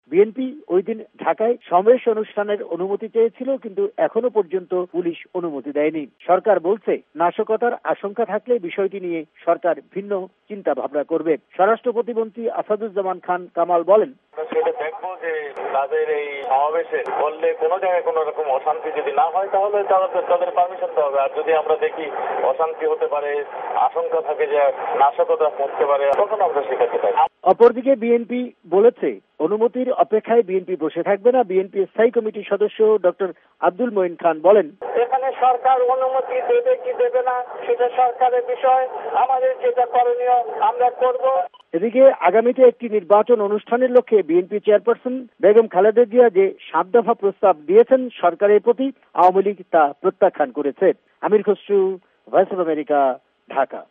BNP ওই দিন ঢাকায় সমাবেশ অনুষ্ঠানের অনুমতি চেয়েছিল, কিন্তু এখনো পর্যন্ত পুলিশ অনুমতি দেয়নি। সরকার বলছে নাশকতার আশঙ্কা থাকলে বিষয়টি নিয়ে সরকার ভিন্ন চিন্তা ভাবনা করবে। স্বরাষ্ট্র প্রতিমন্ত্রী আসাদুজ্জামান খান কামাল বলেন, সেটা দেখবো যে তাদের এই সমাবেশে বললে কোনো জায়গায় কোনো রকম অশান্তি যদি না হয় তাহলে তাদের পারমিশন দেওয়া হবে। আর যদি আমরা দেখি অশান্তি হতে পারে, আশঙ্কা থাকে যে নাশকতা থাকতে পারে, তখন আমরা শেখাতে পারি। অপরদিকে বিএনপি বলেছে অনুমতির অপেক্ষায় বিএনপি বসে থাকবে না। বিএনপি স্থায়ী কমিটির সদস্য ডক্টর আব্দুল মঈন খান বলেন, এখানে সরকার অনুমতি দেবে কি দেবে না সেটা সরকারের বিষয়, আমাদের যেটা করণীয় আমরা করব। এদিকে আগামীতে একটি নির্বাচন অনুষ্ঠানের লক্ষ্যে বিএনপি চেয়ারপারসন বেগম খালেদা জিয়া যে 7 দফা প্রস্তাব দিয়েছেন সরকারের প্রতি, আওয়ামী লীগ তা প্রত্যাখ্যান করেছে। Amir Khasru, voice of America, Dhaka.